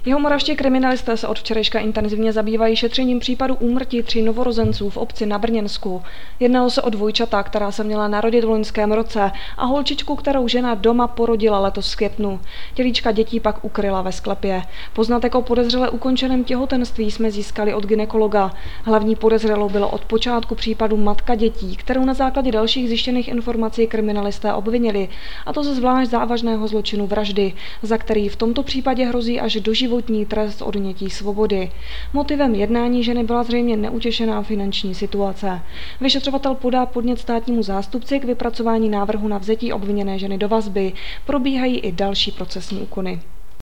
Jihomoravští kriminalisté se od včerejška intenzivně zabývají šetřením případu úmrtí 3 novorozenců v obci na Brněnsku. Jednalo se o dvojčata, která se měla narodit v loňském roce, a holčičku, kterou žena doma porodila letos v květnu. Tělíčka dětí pak ukryla ve sklepě. Poznatek o podezřele ukončeném těhotenství jsme získali od gynekologa. Hlavní podezřelou bylo od počátku případu matka dětí, kterou na základě dalších zjištěných informací kriminalisté obvinili, a to ze zvlášť závažného zločinu vraždy, za který v tomto případě hrozí až doživotní trest odnětí svobody. Motivem jednání ženy byla zřejmě neutěšená finanční situace. Vyšetřovatel podá podnět státnímu zástupci k vypracování návrhu na vzetí obviněné ženy do vazby. Probíhají i další procesní úkony.